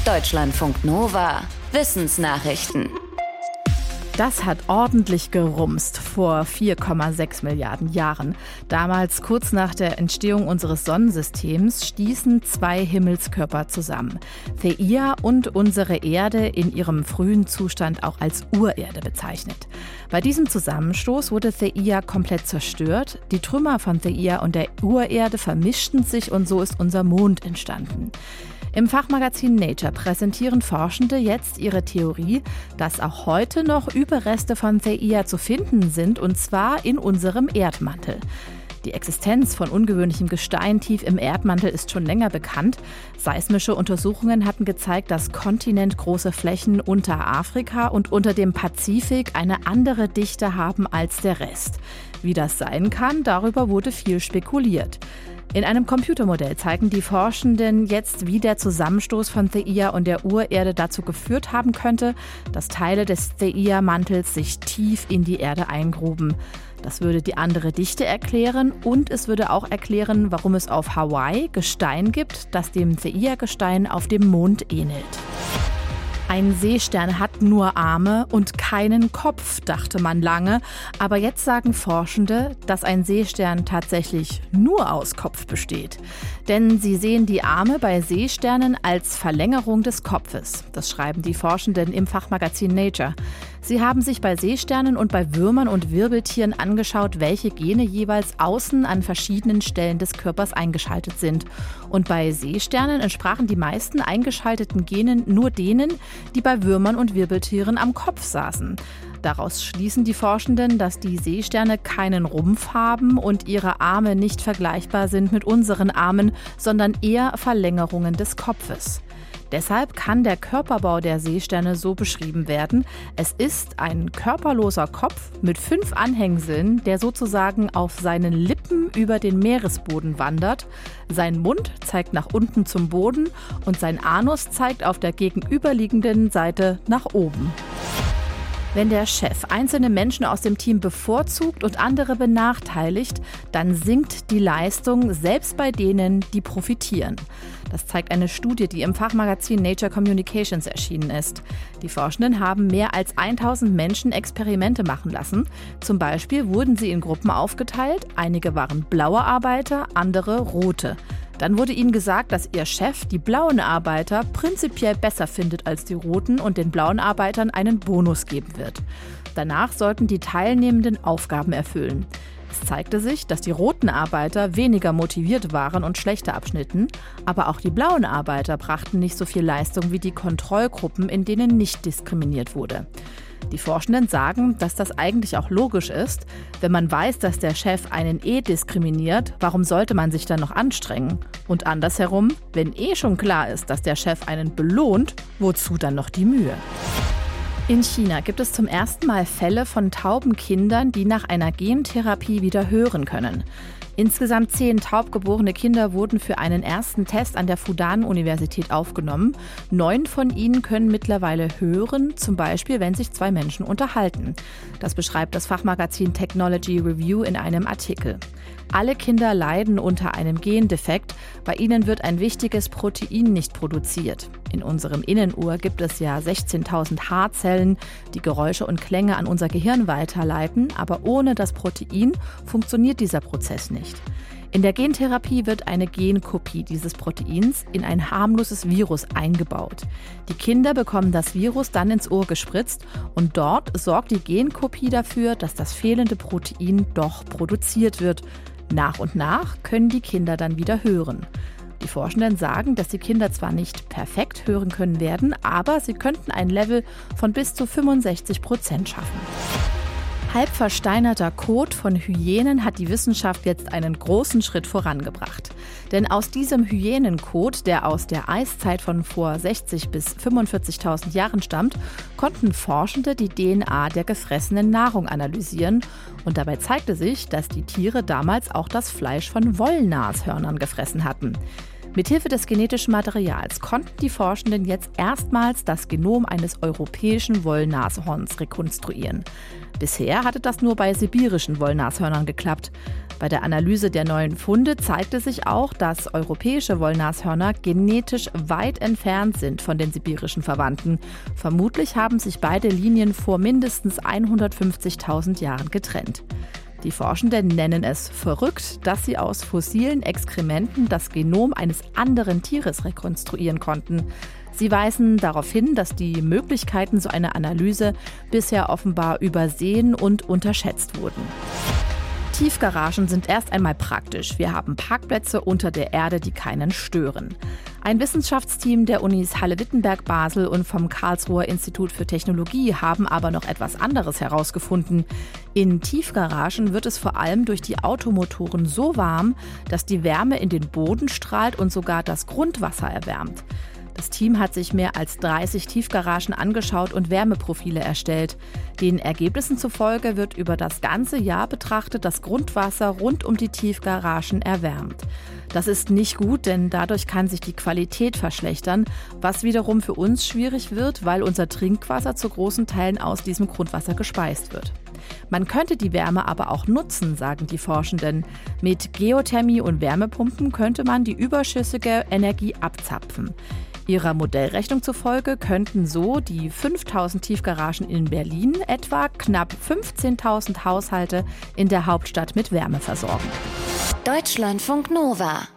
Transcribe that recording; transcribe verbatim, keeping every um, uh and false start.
Deutschlandfunk Nova. Wissensnachrichten. Das hat ordentlich gerumst vor vier Komma sechs Milliarden Jahren. Damals, kurz nach der Entstehung unseres Sonnensystems, stießen zwei Himmelskörper zusammen. Theia und unsere Erde, in ihrem frühen Zustand auch als Urerde bezeichnet. Bei diesem Zusammenstoß wurde Theia komplett zerstört. Die Trümmer von Theia und der Urerde vermischten sich und so ist unser Mond entstanden. Im Fachmagazin Nature präsentieren Forschende jetzt ihre Theorie, dass auch heute noch Überreste von Theia zu finden sind, und zwar in unserem Erdmantel. Die Existenz von ungewöhnlichem Gestein tief im Erdmantel ist schon länger bekannt. Seismische Untersuchungen hatten gezeigt, dass kontinentgroße Flächen unter Afrika und unter dem Pazifik eine andere Dichte haben als der Rest. Wie das sein kann, darüber wurde viel spekuliert. In einem Computermodell zeigen die Forschenden jetzt, wie der Zusammenstoß von Theia und der Urerde dazu geführt haben könnte, dass Teile des Theia-Mantels sich tief in die Erde eingruben. Das würde die andere Dichte erklären und es würde auch erklären, warum es auf Hawaii Gestein gibt, das dem Theia-Gestein auf dem Mond ähnelt. Ein Seestern hat nur Arme und keinen Kopf, dachte man lange. Aber jetzt sagen Forschende, dass ein Seestern tatsächlich nur aus Kopf besteht. Denn sie sehen die Arme bei Seesternen als Verlängerung des Kopfes. Das schreiben die Forschenden im Fachmagazin Nature. Sie haben sich bei Seesternen und bei Würmern und Wirbeltieren angeschaut, welche Gene jeweils außen an verschiedenen Stellen des Körpers eingeschaltet sind. Und bei Seesternen entsprachen die meisten eingeschalteten Genen nur denen, die bei Würmern und Wirbeltieren am Kopf saßen. Daraus schließen die Forschenden, dass die Seesterne keinen Rumpf haben und ihre Arme nicht vergleichbar sind mit unseren Armen, sondern eher Verlängerungen des Kopfes. Deshalb kann der Körperbau der Seesterne so beschrieben werden: Es ist ein körperloser Kopf mit fünf Anhängseln, der sozusagen auf seinen Lippen über den Meeresboden wandert. Sein Mund zeigt nach unten zum Boden und sein Anus zeigt auf der gegenüberliegenden Seite nach oben. Wenn der Chef einzelne Menschen aus dem Team bevorzugt und andere benachteiligt, dann sinkt die Leistung, selbst bei denen, die profitieren. Das zeigt eine Studie, die im Fachmagazin Nature Communications erschienen ist. Die Forschenden haben mehr als tausend Menschen Experimente machen lassen. Zum Beispiel wurden sie in Gruppen aufgeteilt. Einige waren blaue Arbeiter, andere rote. Dann wurde ihnen gesagt, dass ihr Chef die blauen Arbeiter prinzipiell besser findet als die roten und den blauen Arbeitern einen Bonus geben wird. Danach sollten die Teilnehmenden Aufgaben erfüllen. Es zeigte sich, dass die roten Arbeiter weniger motiviert waren und schlechter abschnitten, aber auch die blauen Arbeiter brachten nicht so viel Leistung wie die Kontrollgruppen, in denen nicht diskriminiert wurde. Die Forschenden sagen, dass das eigentlich auch logisch ist. Wenn man weiß, dass der Chef einen eh diskriminiert, warum sollte man sich dann noch anstrengen? Und andersherum, wenn eh schon klar ist, dass der Chef einen belohnt, wozu dann noch die Mühe? In China gibt es zum ersten Mal Fälle von tauben Kindern, die nach einer Gentherapie wieder hören können. Insgesamt zehn taubgeborene Kinder wurden für einen ersten Test an der Fudan-Universität aufgenommen. Neun von ihnen können mittlerweile hören, zum Beispiel, wenn sich zwei Menschen unterhalten. Das beschreibt das Fachmagazin Technology Review in einem Artikel. Alle Kinder leiden unter einem Gendefekt. Bei ihnen wird ein wichtiges Protein nicht produziert. In unserem Innenohr gibt es ja sechzehntausend Haarzellen, die Geräusche und Klänge an unser Gehirn weiterleiten. Aber ohne das Protein funktioniert dieser Prozess nicht. In der Gentherapie wird eine Genkopie dieses Proteins in ein harmloses Virus eingebaut. Die Kinder bekommen das Virus dann ins Ohr gespritzt und dort sorgt die Genkopie dafür, dass das fehlende Protein doch produziert wird. Nach und nach können die Kinder dann wieder hören. Die Forschenden sagen, dass die Kinder zwar nicht perfekt hören können werden, aber sie könnten ein Level von bis zu fünfundsechzig Prozent schaffen. Halb versteinerter Kot von Hyänen hat die Wissenschaft jetzt einen großen Schritt vorangebracht. Denn aus diesem Hyänenkot, der aus der Eiszeit von vor sechzig bis fünfundvierzigtausend Jahren stammt, konnten Forschende die D N A der gefressenen Nahrung analysieren. Und dabei zeigte sich, dass die Tiere damals auch das Fleisch von Wollnashörnern gefressen hatten. Mithilfe des genetischen Materials konnten die Forschenden jetzt erstmals das Genom eines europäischen Wollnashorns rekonstruieren. Bisher hatte das nur bei sibirischen Wollnashörnern geklappt. Bei der Analyse der neuen Funde zeigte sich auch, dass europäische Wollnashörner genetisch weit entfernt sind von den sibirischen Verwandten. Vermutlich haben sich beide Linien vor mindestens hundertfünfzigtausend Jahren getrennt. Die Forschenden nennen es verrückt, dass sie aus fossilen Exkrementen das Genom eines anderen Tieres rekonstruieren konnten. Sie weisen darauf hin, dass die Möglichkeiten so einer Analyse bisher offenbar übersehen und unterschätzt wurden. Tiefgaragen sind erst einmal praktisch. Wir haben Parkplätze unter der Erde, die keinen stören. Ein Wissenschaftsteam der Unis Halle-Wittenberg, Basel und vom Karlsruher Institut für Technologie haben aber noch etwas anderes herausgefunden. In Tiefgaragen wird es vor allem durch die Automotoren so warm, dass die Wärme in den Boden strahlt und sogar das Grundwasser erwärmt. Das Team hat sich mehr als dreißig Tiefgaragen angeschaut und Wärmeprofile erstellt. Den Ergebnissen zufolge wird über das ganze Jahr betrachtet das Grundwasser rund um die Tiefgaragen erwärmt. Das ist nicht gut, denn dadurch kann sich die Qualität verschlechtern, was wiederum für uns schwierig wird, weil unser Trinkwasser zu großen Teilen aus diesem Grundwasser gespeist wird. Man könnte die Wärme aber auch nutzen, sagen die Forschenden. Mit Geothermie und Wärmepumpen könnte man die überschüssige Energie abzapfen. Ihrer Modellrechnung zufolge könnten so die fünftausend Tiefgaragen in Berlin etwa knapp fünfzehntausend Haushalte in der Hauptstadt mit Wärme versorgen. Deutschlandfunk Nova